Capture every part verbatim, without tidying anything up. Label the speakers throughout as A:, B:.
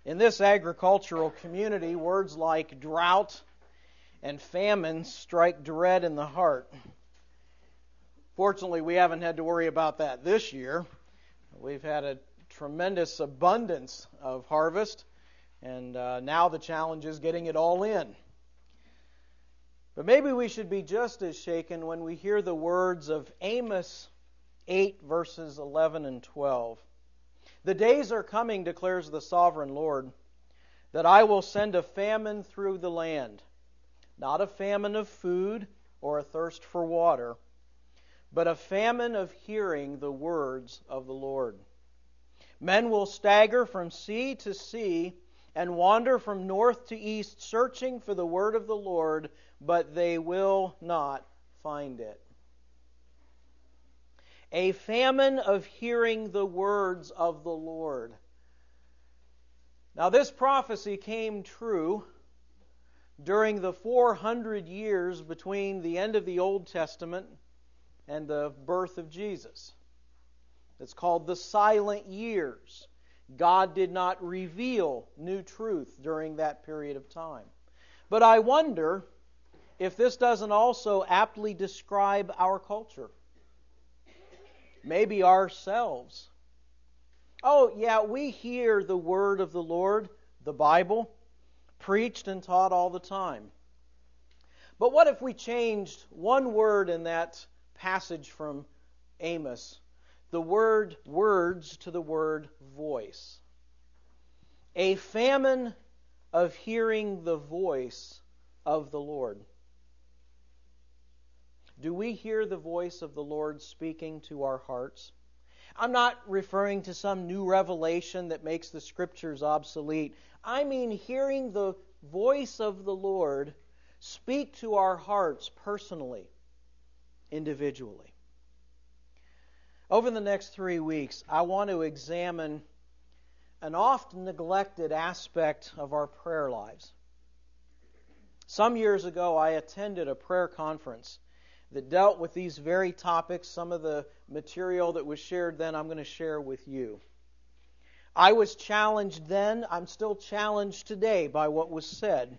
A: In this agricultural community, words like drought and famine strike dread in the heart. Fortunately, we haven't had to worry about that this year. We've had a tremendous abundance of harvest, and uh, now the challenge is getting it all in. But maybe we should be just as shaken when we hear the words of Amos eight, verses eleven and twelve. The days are coming, declares the sovereign Lord, that I will send a famine through the land, not a famine of food or a thirst for water, but a famine of hearing the words of the Lord. Men will stagger from sea to sea and wander from north to east, searching for the word of the Lord, but they will not find it. A famine of hearing the words of the Lord. Now, this prophecy came true during the four hundred years between the end of the Old Testament and the birth of Jesus. It's called the silent years. God did not reveal new truth during that period of time. But I wonder if this doesn't also aptly describe our culture. Maybe ourselves. Oh, yeah, we hear the word of the Lord, the Bible, preached and taught all the time. But what if we changed one word in that passage from Amos? The word words to the word voice. A famine of hearing the voice of the Lord. Do we hear the voice of the Lord speaking to our hearts? I'm not referring to some new revelation that makes the Scriptures obsolete. I mean hearing the voice of the Lord speak to our hearts personally, individually. Over the next three weeks, I want to examine an oft neglected aspect of our prayer lives. Some years ago, I attended a prayer conference that dealt with these very topics. Some of the material that was shared then I'm going to share with you. I was challenged then, I'm still challenged today by what was said.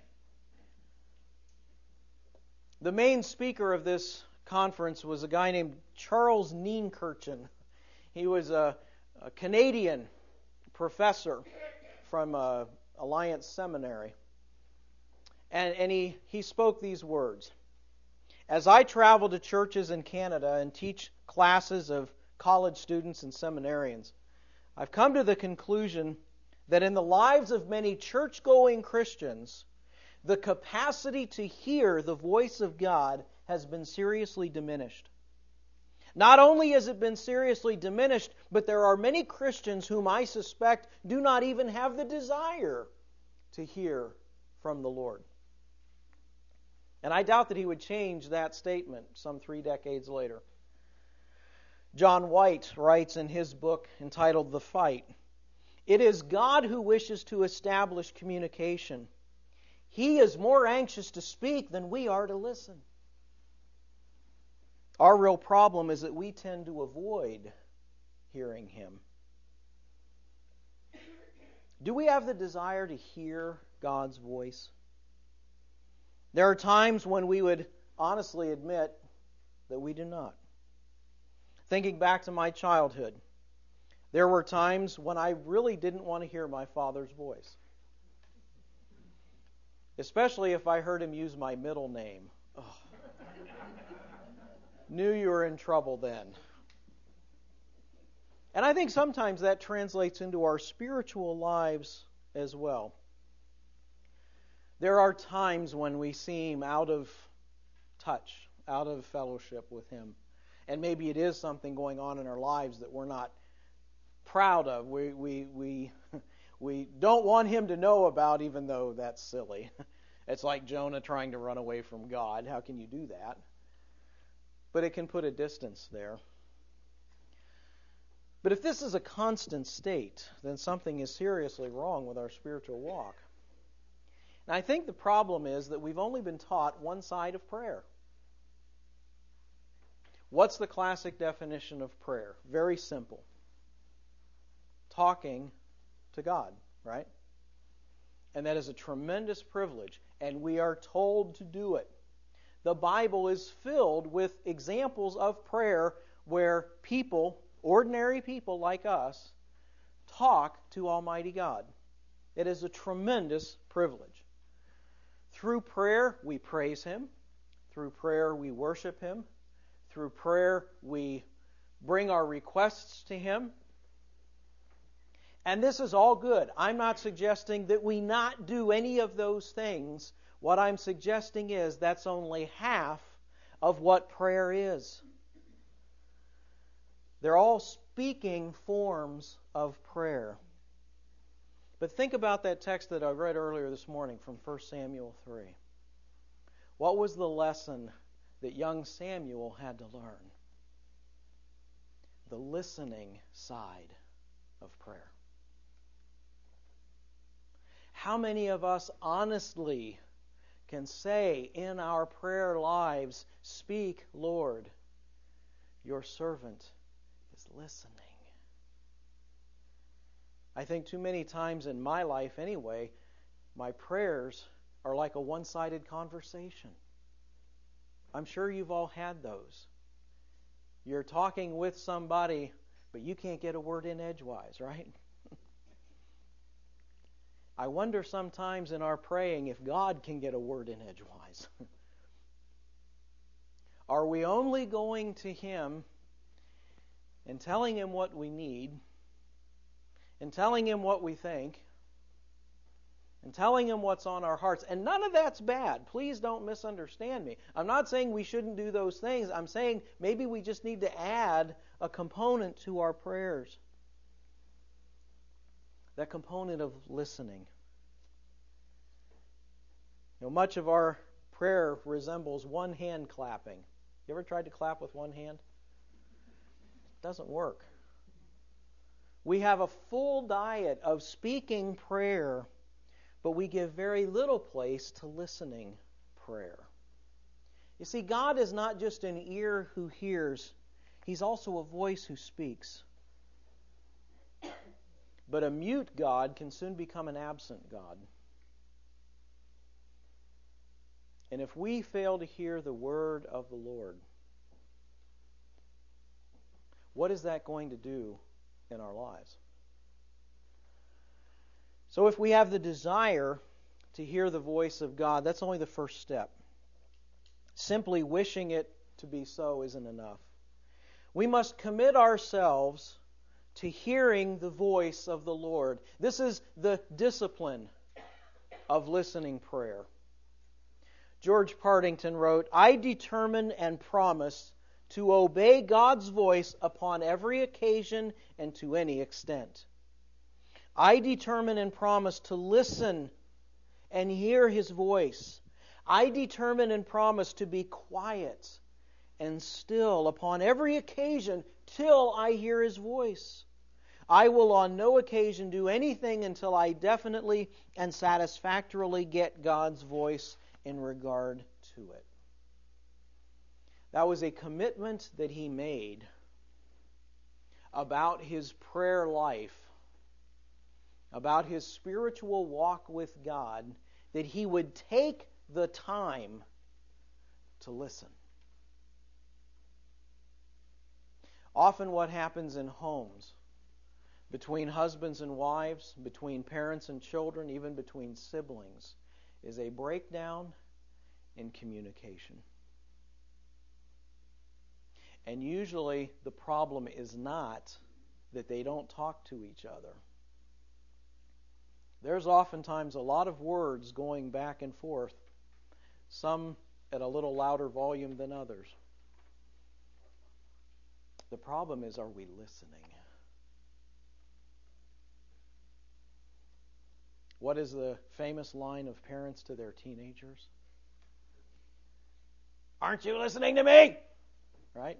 A: The main speaker of this conference was a guy named Charles Neenkirchen. He was a, a Canadian professor from uh, Alliance Seminary. And, and he, he spoke these words. As I travel to churches in Canada and teach classes of college students and seminarians, I've come to the conclusion that in the lives of many church-going Christians, the capacity to hear the voice of God has been seriously diminished. Not only has it been seriously diminished, but there are many Christians whom I suspect do not even have the desire to hear from the Lord. And I doubt that he would change that statement some three decades later. John White writes in his book entitled The Fight, "It is God who wishes to establish communication. He is more anxious to speak than we are to listen. Our real problem is that we tend to avoid hearing Him." Do we have the desire to hear God's voice? There are times when we would honestly admit that we do not. Thinking back to my childhood, there were times when I really didn't want to hear my father's voice. Especially if I heard him use my middle name. Oh. Knew you were in trouble then. And I think sometimes that translates into our spiritual lives as well. There are times when we seem out of touch, out of fellowship with Him. And maybe it is something going on in our lives that we're not proud of. We we we we don't want Him to know about, even though that's silly. It's like Jonah trying to run away from God. How can you do that? But it can put a distance there. But if this is a constant state, then something is seriously wrong with our spiritual walk. And I think the problem is that we've only been taught one side of prayer. What's the classic definition of prayer? Very simple. Talking to God, right? And that is a tremendous privilege, and we are told to do it. The Bible is filled with examples of prayer where people, ordinary people like us, talk to Almighty God. It is a tremendous privilege. Through prayer, we praise Him. Through prayer, we worship Him. Through prayer, we bring our requests to Him. And this is all good. I'm not suggesting that we not do any of those things. What I'm suggesting is that's only half of what prayer is. They're all speaking forms of prayer. But think about that text that I read earlier this morning from First Samuel three. What was the lesson that young Samuel had to learn? The listening side of prayer. How many of us honestly can say in our prayer lives, "Speak, Lord, your servant is listening"? I think too many times in my life anyway, my prayers are like a one-sided conversation. I'm sure you've all had those. You're talking with somebody, but you can't get a word in edgewise, right? I wonder sometimes in our praying if God can get a word in edgewise. Are we only going to Him and telling Him what we need, and telling Him what we think, and telling Him what's on our hearts? And none of that's bad. Please don't misunderstand me. I'm not saying we shouldn't do those things. I'm saying maybe we just need to add a component to our prayers. That component of listening. You know, much of our prayer resembles one hand clapping. You ever tried to clap with one hand? It doesn't work. We have a full diet of speaking prayer, but we give very little place to listening prayer. You see, God is not just an ear who hears, He's also a voice who speaks. But a mute God can soon become an absent God. And if we fail to hear the word of the Lord, what is that going to do in our lives? So if we have the desire to hear the voice of God, that's only the first step. Simply wishing it to be so isn't enough. We must commit ourselves to hearing the voice of the Lord. This is the discipline of listening prayer. George Partington wrote, "I determine and promise to obey God's voice upon every occasion and to any extent. I determine and promise to listen and hear His voice. I determine and promise to be quiet and still upon every occasion till I hear His voice. I will on no occasion do anything until I definitely and satisfactorily get God's voice in regard to it." That was a commitment that he made about his prayer life, about his spiritual walk with God, that he would take the time to listen. Often what happens in homes, between husbands and wives, between parents and children, even between siblings, is a breakdown in communication. And usually the problem is not that they don't talk to each other. There's oftentimes a lot of words going back and forth, some at a little louder volume than others. The problem is, are we listening? What is the famous line of parents to their teenagers? "Aren't you listening to me?" Right?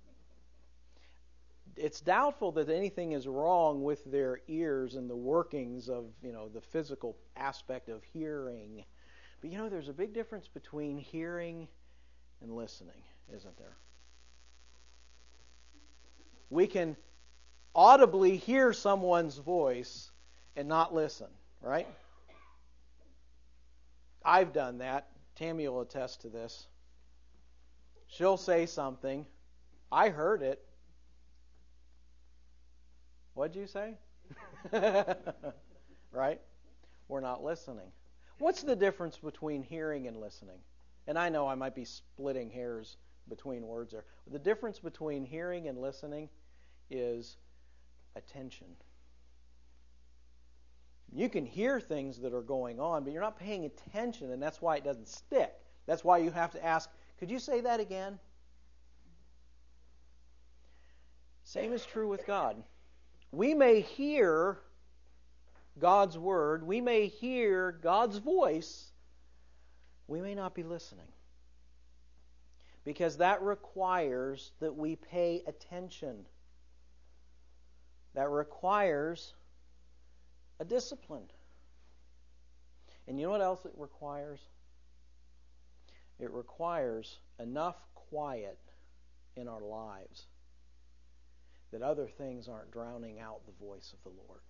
A: It's doubtful that anything is wrong with their ears and the workings of, you know, the physical aspect of hearing. But you know, there's a big difference between hearing and listening, isn't there? We can audibly hear someone's voice and not listen, right? I've done that. Tammy will attest to this. She'll say something. I heard it. What'd you say? Right? We're not listening. What's the difference between hearing and listening? And I know I might be splitting hairs between words there. The difference between hearing and listening is attention. You can hear things that are going on, but you're not paying attention, and that's why it doesn't stick. That's why you have to ask, could you say that again? Same is true with God. We may hear God's word, we may hear God's voice, we may not be listening. Because that requires that we pay attention. That requires a discipline. And you know what else it requires? It requires enough quiet in our lives that other things aren't drowning out the voice of the Lord.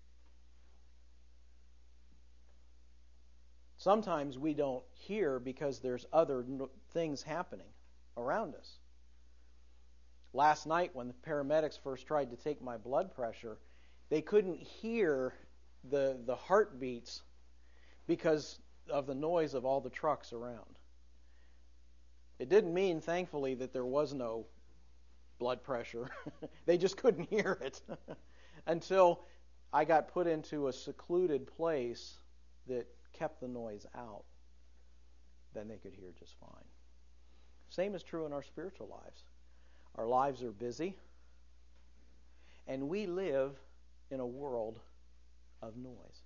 A: Sometimes we don't hear because there's other things happening around us. Last night when the paramedics first tried to take my blood pressure, they couldn't hear the the heartbeats because of the noise of all the trucks around. It didn't mean, thankfully, that there was no blood pressure. They just couldn't hear it until I got put into a secluded place that kept the noise out. Then they could hear just fine. Same is true in our spiritual lives. Our lives are busy, and we live in a world of noise.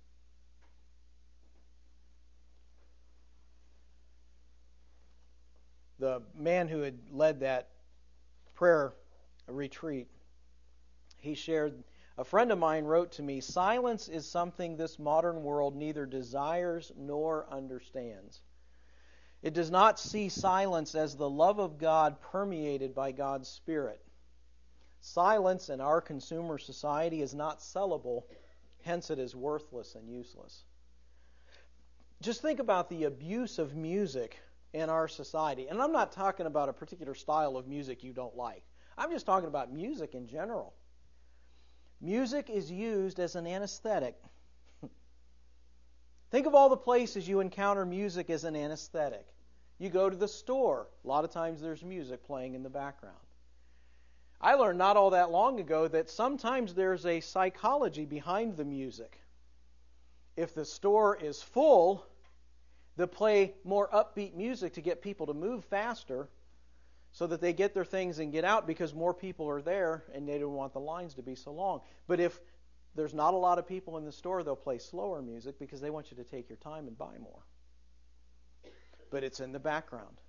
A: The man who had led that prayer retreat, he shared, a friend of mine wrote to me, "Silence is something this modern world neither desires nor understands. It does not see silence as the love of God permeated by God's Spirit. Silence in our consumer society is not sellable, hence it is worthless and useless." Just think about the abuse of music in our society. And I'm not talking about a particular style of music you don't like. I'm just talking about music in general. Music is used as an anesthetic. Think of all the places you encounter music as an anesthetic. You go to the store. A lot of times there's music playing in the background. I learned not all that long ago that sometimes there's a psychology behind the music. If the store is full, they'll play more upbeat music to get people to move faster so that they get their things and get out because more people are there and they don't want the lines to be so long. But if there's not a lot of people in the store, they'll play slower music because they want you to take your time and buy more. But it's in the background.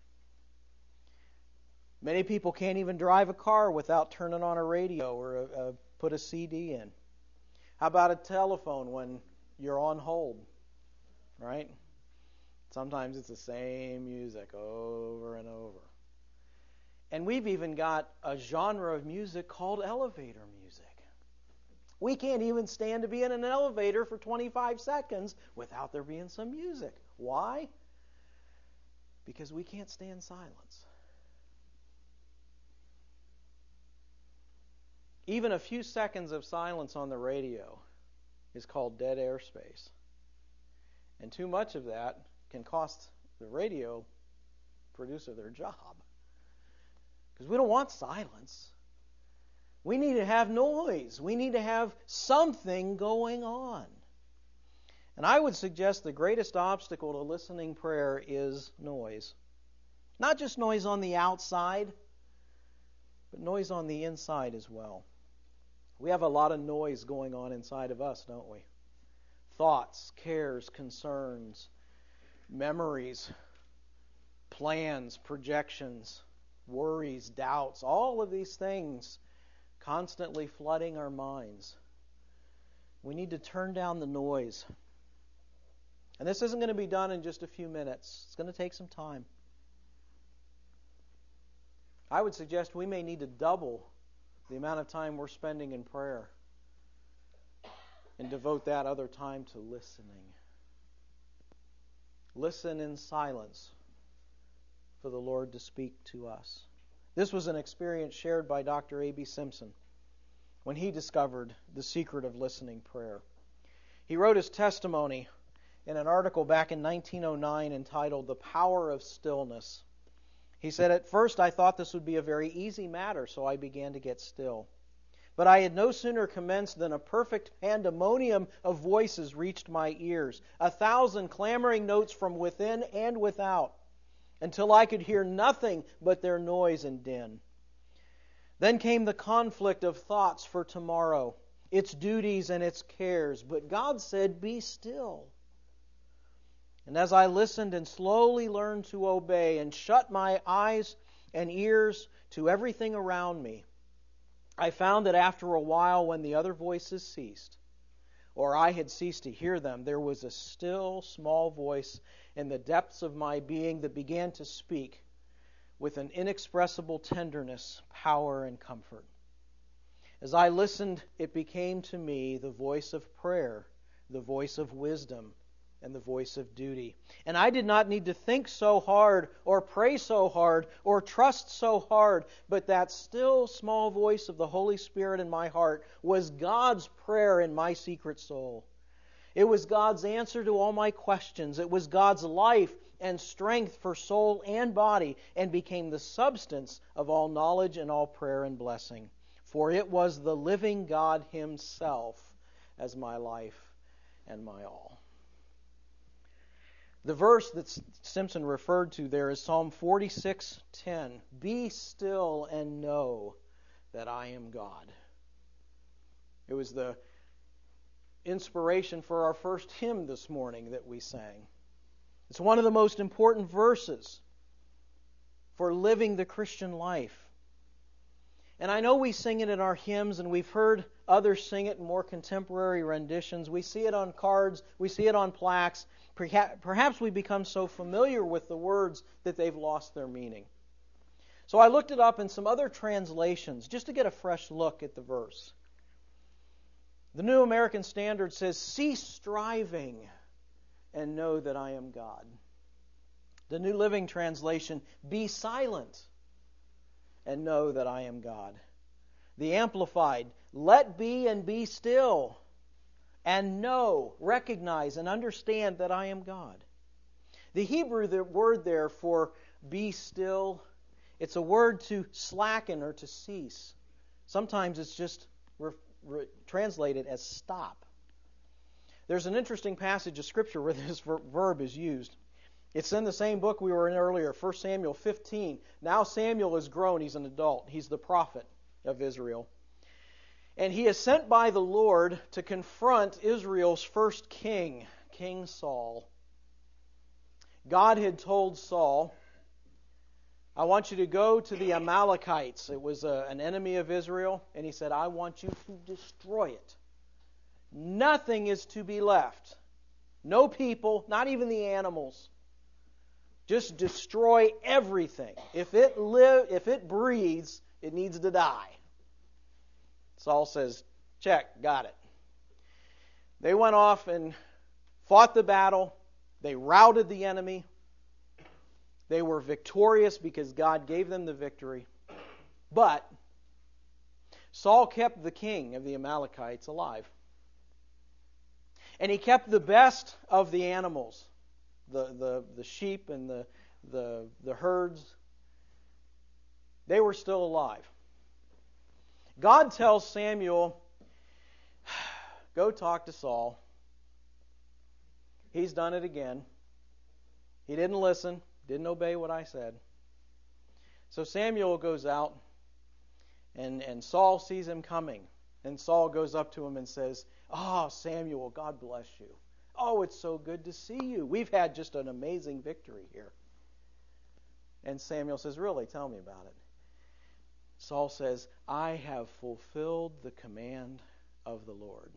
A: Many people can't even drive a car without turning on a radio or a, a, put a C D in. How about a telephone when you're on hold, right? Sometimes it's the same music over and over. And we've even got a genre of music called elevator music. We can't even stand to be in an elevator for twenty-five seconds without there being some music. Why? Because we can't stand silence. Even a few seconds of silence on the radio is called dead airspace. And too much of that can cost the radio producer their job. Because we don't want silence. We need to have noise. We need to have something going on. And I would suggest the greatest obstacle to listening prayer is noise. Not just noise on the outside, but noise on the inside as well. We have a lot of noise going on inside of us, don't we? Thoughts, cares, concerns, memories, plans, projections, worries, doubts, all of these things constantly flooding our minds. We need to turn down the noise. And this isn't going to be done in just a few minutes. It's going to take some time. I would suggest we may need to double the amount of time we're spending in prayer and devote that other time to listening. listen in silence for the Lord to speak to us. This was an experience shared by Doctor A B Simpson when he discovered the secret of listening prayer. He wrote his testimony in an article back in nineteen oh nine entitled "The Power of Stillness." He said, "At first I thought this would be a very easy matter, so I began to get still. But I had no sooner commenced than a perfect pandemonium of voices reached my ears, a thousand clamoring notes from within and without, until I could hear nothing but their noise and din. Then came the conflict of thoughts for tomorrow, its duties and its cares. But God said, 'Be still.' And as I listened and slowly learned to obey and shut my eyes and ears to everything around me, I found that after a while, when the other voices ceased, or I had ceased to hear them, there was a still, small voice in the depths of my being that began to speak with an inexpressible tenderness, power, and comfort. As I listened, it became to me the voice of prayer, the voice of wisdom, and the voice of duty. And I did not need to think so hard or pray so hard or trust so hard, but that still small voice of the Holy Spirit in my heart was God's prayer in my secret soul. It was God's answer to all my questions. It was God's life and strength for soul and body, and became the substance of all knowledge and all prayer and blessing. For it was the living God Himself as my life and my all." The verse that Simpson referred to there is Psalm forty-six ten. "Be still and know that I am God." It was the inspiration for our first hymn this morning that we sang. It's one of the most important verses for living the Christian life. And I know we sing it in our hymns, and we've heard others sing it in more contemporary renditions. We see it on cards, we see it on plaques. Perhaps we become so familiar with the words that they've lost their meaning. So I looked it up in some other translations just to get a fresh look at the verse. The New American Standard says, "Cease striving and know that I am God." The New Living Translation, "Be silent and know that I am God." The Amplified, "Let be and be still and know, recognize, and understand that I am God." The Hebrew the word there for "be still," it's a word to slacken or to cease. Sometimes it's just re- re- translated as stop. There's an interesting passage of Scripture where this ver- verb is used. It's in the same book we were in earlier, First Samuel fifteen. Now Samuel is grown, he's an adult. He's the prophet of Israel. And he is sent by the Lord to confront Israel's first king, King Saul. God had told Saul, "I want you to go to the Amalekites." It was a, an enemy of Israel. And he said, "I want you to destroy it. Nothing is to be left. No people, not even the animals. Just destroy everything. If it live, if it breathes, it needs to die." Saul says, "Check, got it." They went off and fought the battle. They routed the enemy. They were victorious because God gave them the victory. But Saul kept the king of the Amalekites alive. And he kept the best of the animals, the, the, the sheep and the, the, the herds. They were still alive. God tells Samuel, "Go talk to Saul. He's done it again. He didn't listen, didn't obey what I said." So Samuel goes out, and, and Saul sees him coming. And Saul goes up to him and says, "Oh, Samuel, God bless you. Oh, it's so good to see you. We've had just an amazing victory here." And Samuel says, "Really? Tell me about it." Saul says, "I have fulfilled the command of the Lord."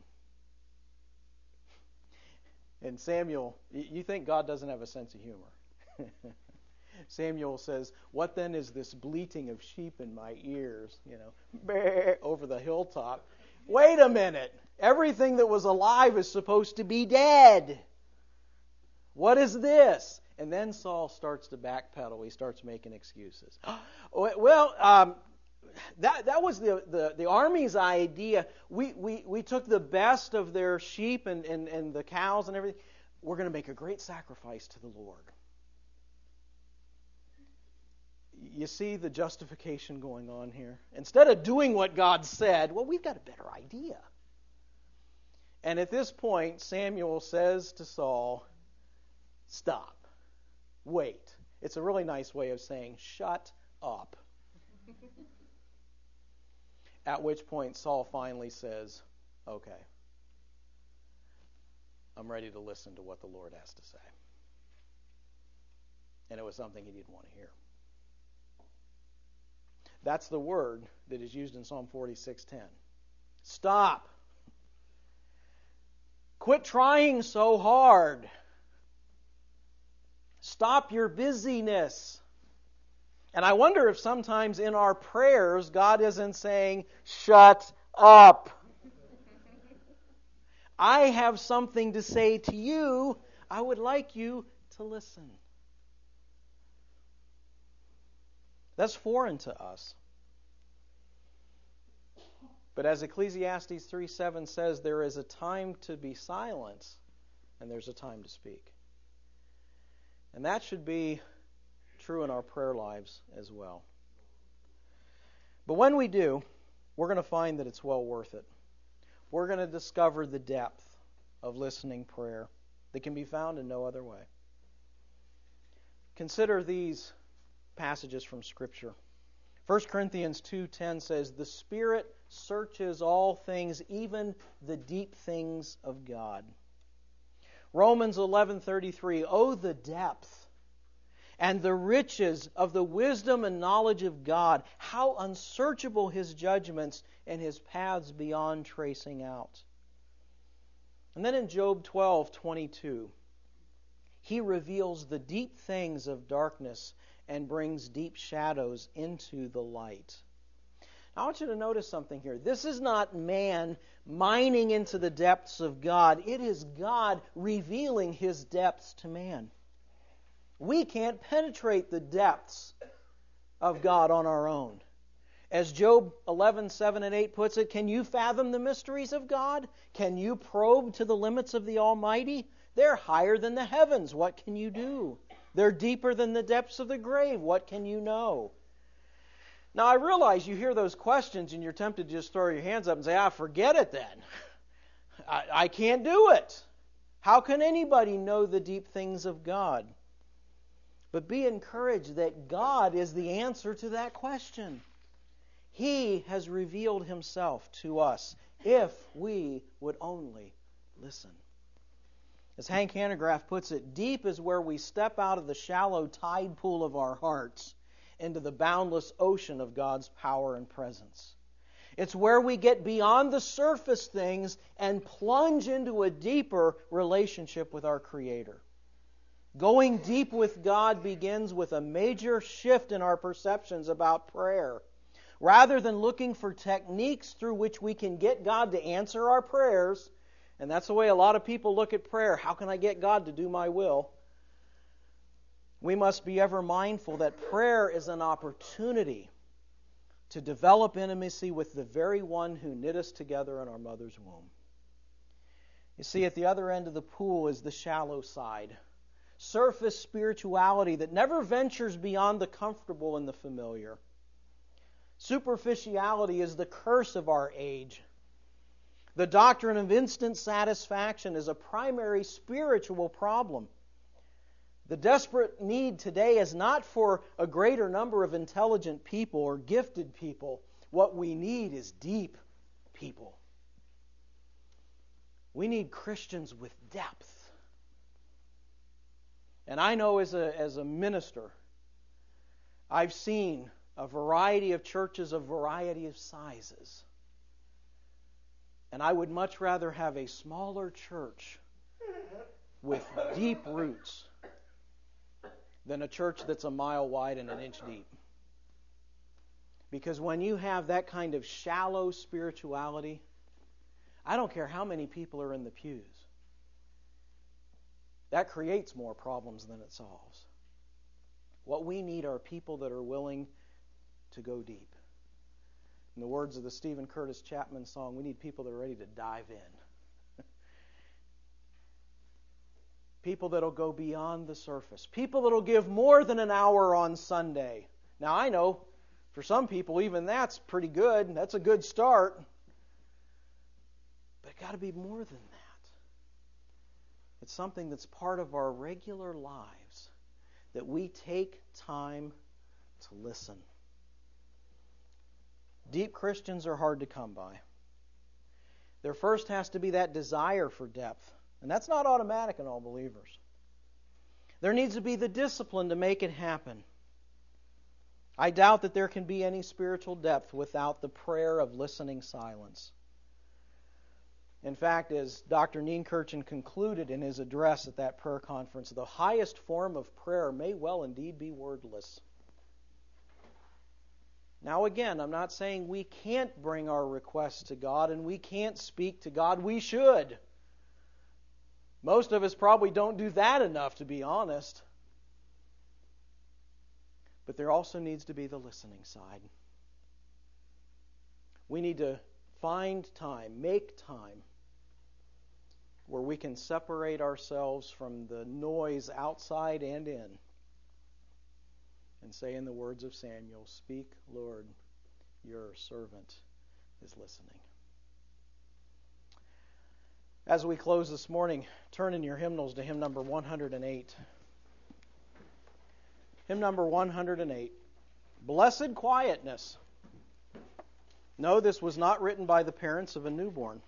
A: And Samuel, you think God doesn't have a sense of humor. Samuel says, "What then is this bleating of sheep in my ears, you know, over the hilltop? Wait a minute. Everything that was alive is supposed to be dead." What is this? And then Saul starts to backpedal. He starts making excuses. Well, um, that that was the, the, the army's idea. We, we, we took the best of their sheep and, and, and the cows and everything. We're going to make a great sacrifice to the Lord. You see the justification going on here? Instead of doing what God said, well, we've got a better idea. And at this point, Samuel says to Saul, stop. Wait. It's a really nice way of saying, shut up. At which point, Saul finally says, okay, I'm ready to listen to what the Lord has to say. And it was something he didn't want to hear. That's the word that is used in Psalm forty-six ten. Stop. Quit trying so hard. Stop your busyness. And I wonder if sometimes in our prayers, God isn't saying, shut up. I have something to say to you. I would like you to listen. That's foreign to us. But as Ecclesiastes three seven says, there is a time to be silent and there's a time to speak. And that should be true in our prayer lives as well. But when we do, we're going to find that it's well worth it. We're going to discover the depth of listening prayer that can be found in no other way. Consider these passages from Scripture. First Corinthians two ten says, the Spirit searches all things, even the deep things of God. Romans eleven thirty-three, oh, the depth and the riches of the wisdom and knowledge of God, how unsearchable His judgments and His paths beyond tracing out. And then in Job twelve twenty-two, He reveals the deep things of darkness and brings deep shadows into the light. Now, I want you to notice something here. This is not man mining into the depths of God. It is God revealing His depths to man. We can't penetrate the depths of God on our own. As Job eleven seven and eight puts it, can you fathom the mysteries of God? Can you probe to the limits of the Almighty? They're higher than the heavens. What can you do? They're deeper than the depths of the grave. What can you know? Now, I realize you hear those questions and you're tempted to just throw your hands up and say, ah, forget it then. I, I can't do it. How can anybody know the deep things of God? But be encouraged that God is the answer to that question. He has revealed Himself to us if we would only listen. As Hank Hanegraaff puts it, deep is where we step out of the shallow tide pool of our hearts into the boundless ocean of God's power and presence. It's where we get beyond the surface things and plunge into a deeper relationship with our Creator. Going deep with God begins with a major shift in our perceptions about prayer. Rather than looking for techniques through which we can get God to answer our prayers, and that's the way a lot of people look at prayer. How can I get God to do my will? We must be ever mindful that prayer is an opportunity to develop intimacy with the very one who knit us together in our mother's womb. You see, at the other end of the pool is the shallow side. Surface spirituality that never ventures beyond the comfortable and the familiar. Superficiality is the curse of our age. The doctrine of instant satisfaction is a primary spiritual problem. The desperate need today is not for a greater number of intelligent people or gifted people. What we need is deep people. We need Christians with depth. And I know as a, as a minister, I've seen a variety of churches, a variety of sizes. And I would much rather have a smaller church with deep roots than a church that's a mile wide and an inch deep. Because when you have that kind of shallow spirituality, I don't care how many people are in the pews. that creates more problems than it solves. What we need are people that are willing to go deep. In the words of the Stephen Curtis Chapman song, we need people that are ready to dive in. People that will go beyond the surface. People that will give more than an hour on Sunday. Now, I know for some people, even that's pretty good. That's a good start. But it's got to be more than that. It's something that's part of our regular lives, that we take time to listen. Deep Christians are hard to come by. There first has to be that desire for depth. And that's not automatic in all believers. There needs to be the discipline to make it happen. I doubt that there can be any spiritual depth without the prayer of listening silence. In fact, as Doctor Neenkirchen concluded in his address at that prayer conference, the highest form of prayer may well indeed be wordless. Now again, I'm not saying we can't bring our requests to God and we can't speak to God. We should. Most of us probably don't do that enough, to be honest. But there also needs to be the listening side. We need to find time, make time, where we can separate ourselves from the noise outside and in, and say in the words of Samuel, "Speak, Lord, your servant is listening." As we close this morning, turn in your hymnals to hymn number one hundred eight. Hymn number one hundred eight. Blessed Quietness. No, this was not written by the parents of a newborn.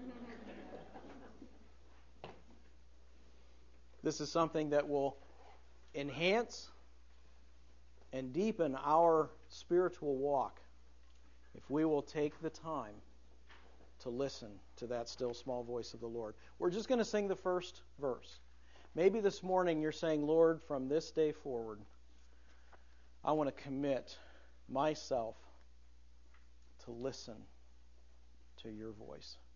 A: This is something that will enhance and deepen our spiritual walk if we will take the time to listen to that still small voice of the Lord. We're just going to sing the first verse. Maybe this morning you're saying, "Lord, from this day forward, I want to commit myself to listen to your voice."